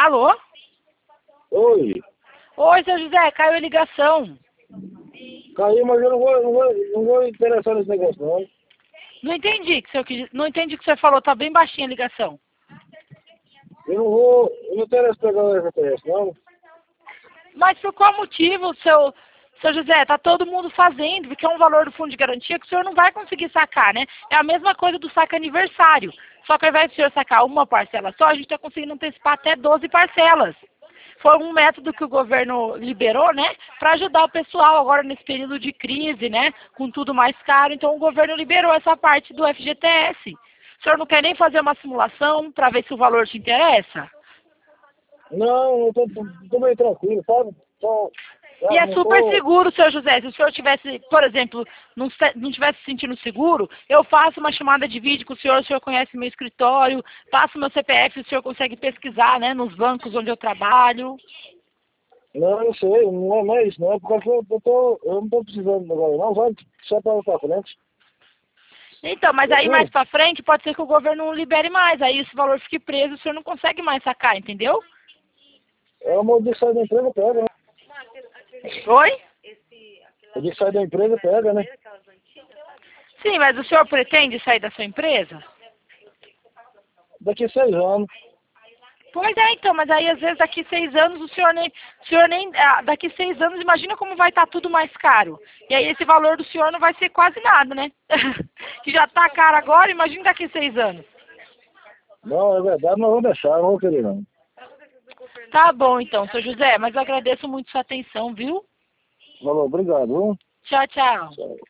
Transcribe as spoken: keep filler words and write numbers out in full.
Alô? Oi. Oi, seu José, caiu a ligação. Caiu, mas eu não vou, não vou, não vou interessar nesse negócio, não. Não entendi, que o senhor, quis- não entendi o que o senhor falou, tá bem baixinha a ligação. Eu não vou, eu não interesso pegar o F T S, não. Mas por qual motivo, seu, seu José, tá todo mundo fazendo, porque é um valor do fundo de garantia que o senhor não vai conseguir sacar, né? É a mesma coisa do saque aniversário. Só que ao invés de o senhor sacar uma parcela só, a gente está conseguindo antecipar até doze parcelas. Foi um método que o governo liberou, né, para ajudar o pessoal agora nesse período de crise, né, com tudo mais caro. Então o governo liberou essa parte do F G T S. O senhor não quer nem fazer uma simulação para ver se o valor te interessa? Não, eu tô, tô, tô bem tranquilo, sabe? Só, E já é não super tô... seguro, seu José. Se o senhor tivesse, por exemplo, não, se- não tivesse se sentindo seguro, eu faço uma chamada de vídeo com o senhor, o senhor conhece meu escritório, passo meu C P F, o senhor consegue pesquisar, né, nos bancos onde eu trabalho. Não, eu sei, não é mais isso, não. É porque eu, eu, tô, eu não tô precisando agora, não. Vai só para pra frente. Então, mas aí mais Sim, pra frente pode ser que o governo não libere mais, aí esse valor fique preso, o senhor não consegue mais sacar, entendeu? é o modo de sair da empresa, pega, né? Oi? O de sair da empresa, pega, né? Sim, mas o senhor pretende sair da sua empresa? Daqui a seis anos. Pois é, então, mas aí às vezes daqui seis anos o senhor nem, o senhor nem, ah, daqui seis anos imagina como vai estar tudo mais caro. E aí esse valor do senhor não vai ser quase nada, né? Que já tá caro agora, imagina daqui seis anos. Não, é verdade, mas vou deixar, não vou querer, não. Tá bom então, seu José, mas eu agradeço muito sua atenção, viu? Valeu, obrigado, viu? Tchau, tchau. Tchau.